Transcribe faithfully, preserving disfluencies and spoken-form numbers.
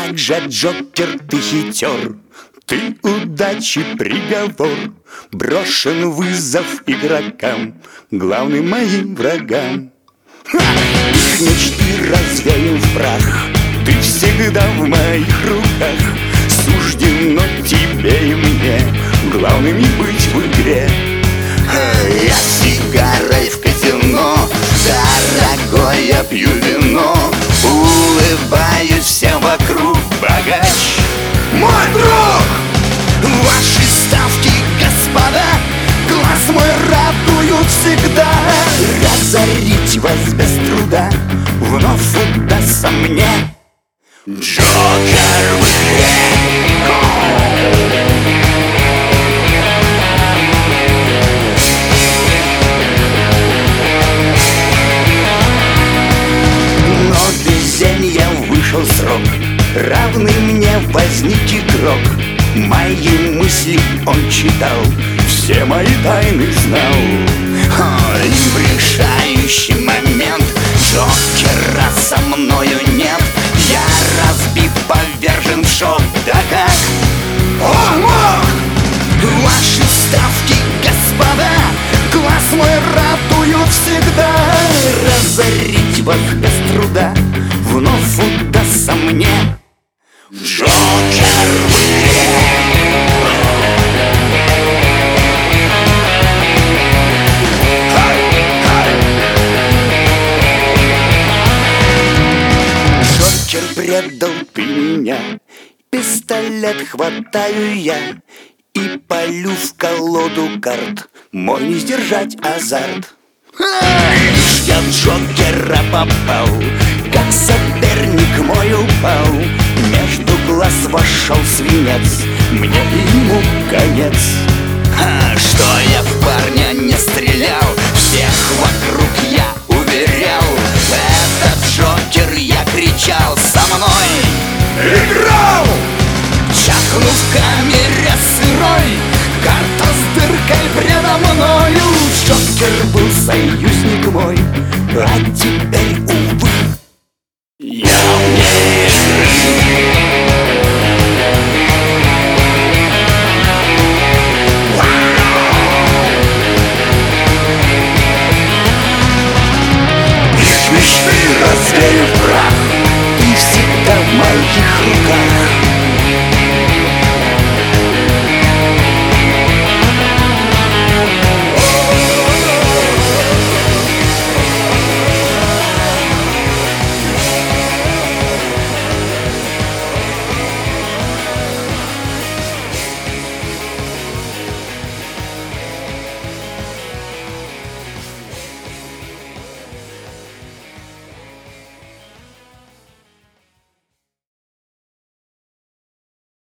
Как же, Джокер, ты хитер, ты удачи приговор. Брошен вызов игрокам, главным моим врагам. Ха! Их мечты развеян в прах, ты всегда в моих руках. Суждено тебе и мне главными быть в игре. Я сигарой в казино, дорогой, я пью вино. Улыбаюсь всем вокруг, богач мой друг. Ваши ставки, господа, глаз мой радуют всегда. Разорить вас без труда вновь удастся мне. Джокер в игре. Но везенья вышел срок, равный мне возник игрок. Мои мысли он читал, все мои тайны знал. О, и в решающий момент Джокера со мною нет. Я разбит, повержен в шок, да как он мог? Ваши ставки, господа, глаз мой радуют всегда. Разорить вас без труда вновь удастся мне. Джокер в игре. Джокер, предал ты меня, пистолет хватаю я и полю в колоду карт, мой не сдержать азарт. Лишь я в Джокера попал, как соперник мой упал. Между глаз вошел свинец, мне и ему конец. А, что я в парня не стрелял, всех вокруг я уверял. Этот Джокер, я кричал, со мной играл. Чахнув в камере сырой, карта с дыркой предо мною. Джокер был союзник мой, а теперь, увы, я умею.